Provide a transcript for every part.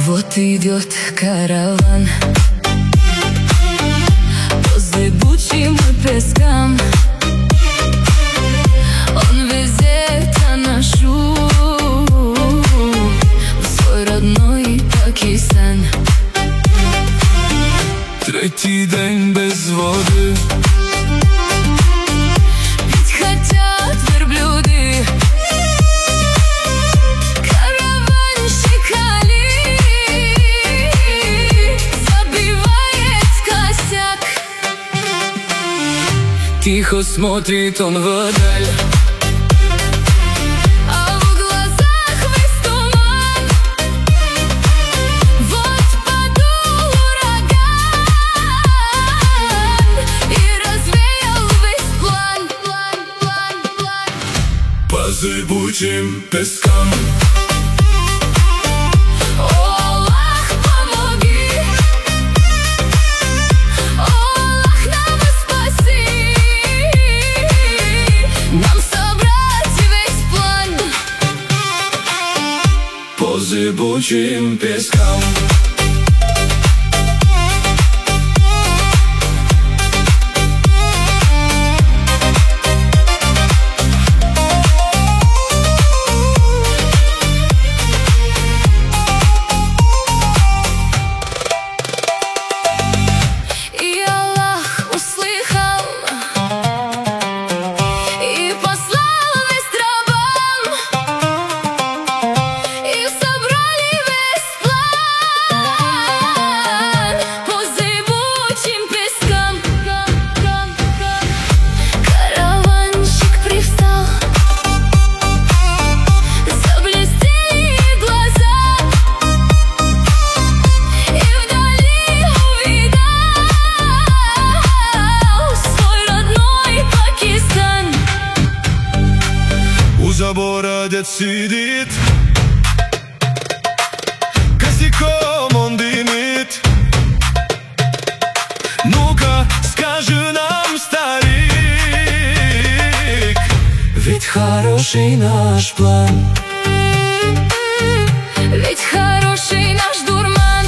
Вот идет караван по зыбучим пескам. Он везет анашу в свой родной Пакистан. Третій день без води, Пить хотят верблюды. Караванщик Али забивает косяк. тихо смотрит он вдаль, А в глазах весь туман. Вот подул ураган и развеял весь план. по зыбучим пескам. О, Аллах, помоги! О, Аллах, нам спаси! Нам собрать весь план. По зыбучим пескам. И Аллах услыхал и послал весть рабам, и собрали весь план по зыбучим пескам. Караванщик привстал, заблестели глаза, и вдали увидал свой родной Пакистан. У забора дед сидит, косяком он дымит. Ну-ка, скажи нам, старик, ведь хороший наш план. Ведь хороший наш дурман.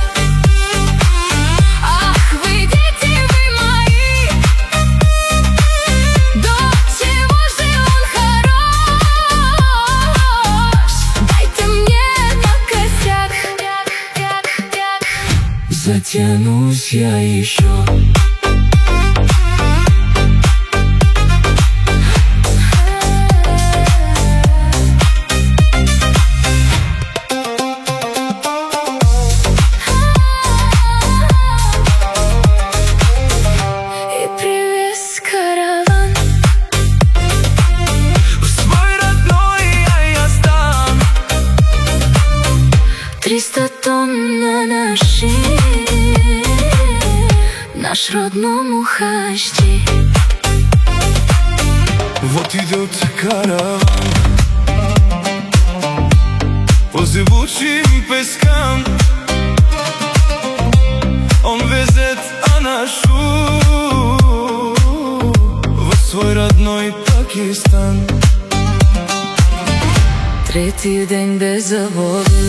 Ах, вы, дети вы мои, до чего же он хорош? Дайте мне на косяк. Затянусь я еще. И привез караван В свой родной Айастан. 300 тонн на наши, наш родному хачти. Вот идет караван по зыбучим пескам. Он везет анашу в свой родной Пакистан. Третий день без воды,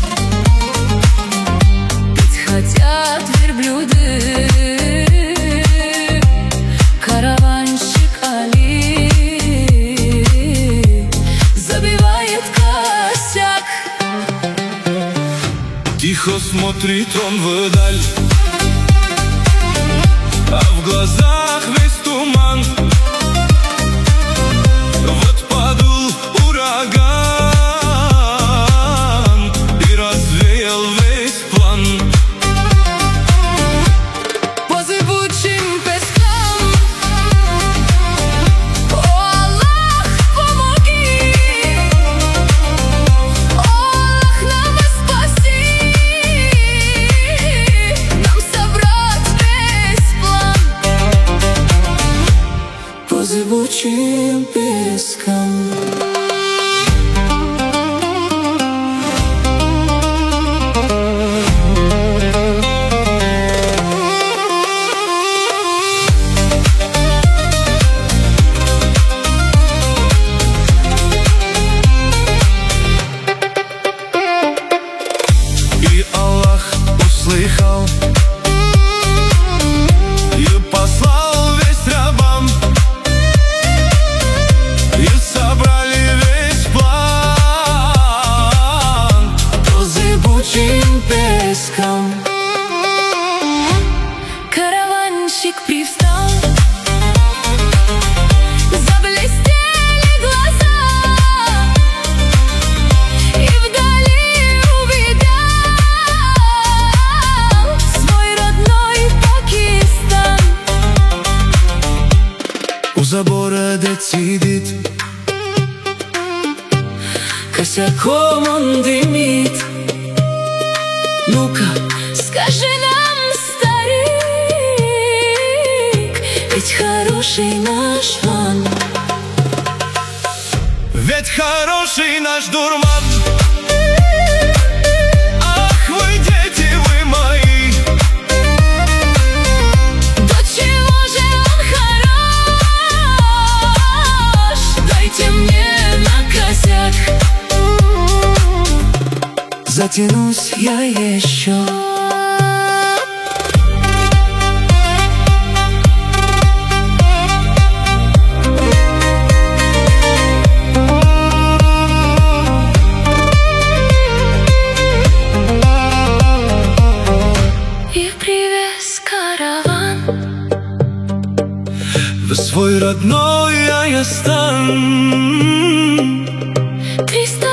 пить хотят верблюды. Караванщик Али забивает косяк. Тихо смотрит он вдаль, а в глазах весь туман. Вот подул ураган и развеял весь план. По зыбучим пескам. О, Аллах, помоги! О, Аллах, нам спаси! Нам собрать весь план. сухим песком. Караванщик привстал, заблестели глаза, и вдали увидал свой родной Пакистан. У забора дед сидит, косяком он дымит. Ну-ка, Скажи нам, старик, ведь хороший наш ван. Ведь хороший наш дурман. Ах, вы, дети, вы мои, До чего же он хорош? Дайте мне на косяк. затянусь я еще. И привез караван В свой родной Аястан. 300